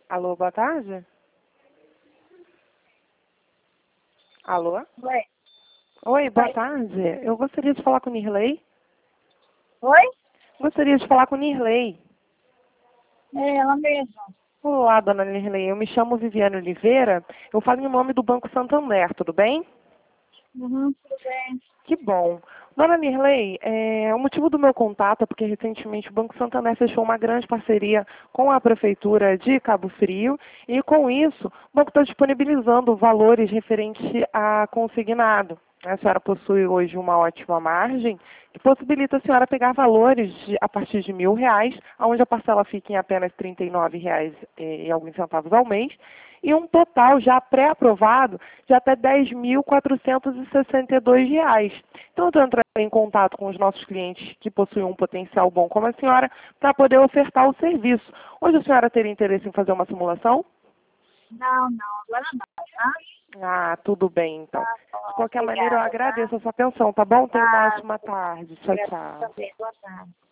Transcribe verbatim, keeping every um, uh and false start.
Alô, boa tarde? Alô? Oi. Oi, boa Oi. tarde. Eu gostaria de falar com o Nirley. Oi? Gostaria de falar com o Nirley. É ela mesma. Olá, dona Nirley. Eu me chamo Viviane Oliveira. Eu falo em nome do Banco Santander, tudo bem? Uhum, tudo bem. Que bom. Dona Nirley, é, o motivo do meu contato é porque recentemente o Banco Santander fechou uma grande parceria com a Prefeitura de Cabo Frio e com isso o banco está disponibilizando valores referentes a consignado. A senhora possui hoje uma ótima margem que possibilita a senhora pegar valores de- a partir de mil reais, onde a parcela fica em apenas trinta e nove reais e alguns centavos ao mês, e um total já pré-aprovado de até dez mil quatrocentos e sessenta e dois reais. Então, eu estou entrando em contato com os nossos clientes que possuem um potencial bom como a senhora para poder ofertar o serviço. Hoje a senhora teria interesse em fazer uma simulação? Não, não, agora não, tá? Ah, tudo bem, então. Tá De bom, qualquer maneira, eu obrigada, tá? agradeço a sua atenção, tá bom? Tenha uma Tá, ótima tarde. Tchau, obrigada tchau. também. Boa tarde.